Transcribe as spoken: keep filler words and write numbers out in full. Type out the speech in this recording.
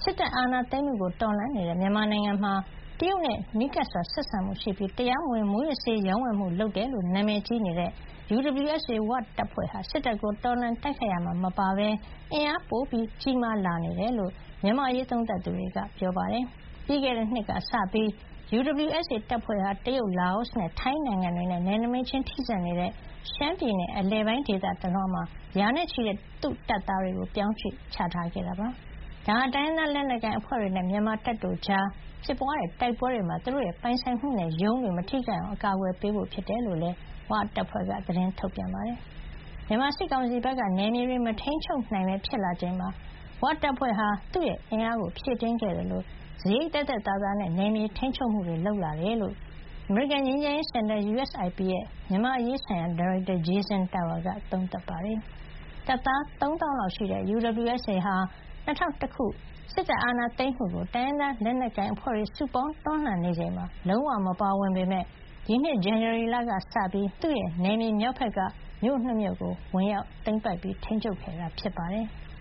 စစ်တပ်အာဏာသိမ်းမှုကိုတော်လှန်နေတဲ့မြန်မာနိုင်ငံမှာတရုတ်နဲ့နီးကပ်စွာဆက်ဆံမှုရှိပြီးတရားမဝင်မူးယစ်ဆေးရောင်းဝယ်မှုလုပ်တယ်လို့နာမည်ကြီးနေတဲ့ ယူ ဒဘလျူ အက်စ် အေ ဝတပ်ဖွဲ့ဟာစစ်တပ်ကိုတော်လှန်တိုက်ခိုက်ရာမှာမပါဘဲအင်အားပိုကြီးမားလာနေတယ်လို့မြန်မာ့အရေးသုံးသပ်သူတွေကပြောပါတယ်။ပြီးခဲ့တဲ့နှစ်ကစပြီး ယူ ဒဘလျူ အက်စ် အေ တပ်ဖွဲ့ဟာတရုတ်၊လာအိုနဲ့ထိုင်းနိုင်ငံတွေနဲ့နယ်နိမိတ်ချင်းထိစပ်နေတဲ့ရှမ်းပြည်နယ်အလယ်ပိုင်းဒေသတလွှားမှာရာနဲ့ချီတဲ့သူ့တပ်သားတွေကိုပြောင်းရွှေ့ချထားခဲ့တာပါ။ဒါဟာတိုင်းရင်းသားလက်နက်ကိုင်အဖွဲ့တွေနဲ့မြန်မာတပ်တို့ကြားဖြစ်ပွါးတဲ့တိုက်ပွဲတွေမှာသူတို့ရဲ့ပိုင်ဆိုင်မှုနဲ့ရုံးတွေမထိခိုက်အောင်အကာအကွယ်ပေးဖို့ဖြစ်တယ်လို့လည်းဝတပ်ဖွဲ့ကသတင်းထုတ်ပြန်ပါတယ်။မြန်မာစစ်ကောင်စီဘက်ကနယ်မြေတွေမထိန်းချုပ်နိုင်ပဲဖြစ်လာချိန်မှာဝတပ်ဖွဲ့ဟာသူ့ရဲ့အင်အားကိုဖြည့်တင်းခဲ့တယ်လို့စရိတ်သက်သက်သာသာနဲ့နယ်မြေထိန်းချုပ်မှုတွေလုပ်လာတယ်လို့အမေရိကန်ငြိမ်းချမ်းရေးစင်တာ ယူ အက်စ် အိုင် ပီ ရဲ့မြန်မာ့အရေးဆိုင်ရာဒါရိုက်တာ Jason Tower ကသုံးသပ်ပါတယ်။တပ်သားသုံးသောင်းလောက်ရှိတဲ့ ယူ ဒဘလျူ အက်စ် အေ ဟာ၂၀၀၁ ခုစစ်တပ်အာဏာသိမ်းမှုကိုတိုင်းရင်းသားလက်နက်ကိုင်အဖွဲ့တွေစုပေါင်းတွန်းလှန်နေချိန်မှာလုံးဝမပါဝင်ပေမယ့်ဒီနှစ်ဇန်နဝါရီလကစပြီးသူ့ရဲ့နယ်မြေမြောက်ဘက်ကမြို့နှစ်မြို့ကိုဝင်ရောက်သိမ်းပိုက်ထိန်းချုပ်ခဲ့တာဖြစ်ပါတယ်။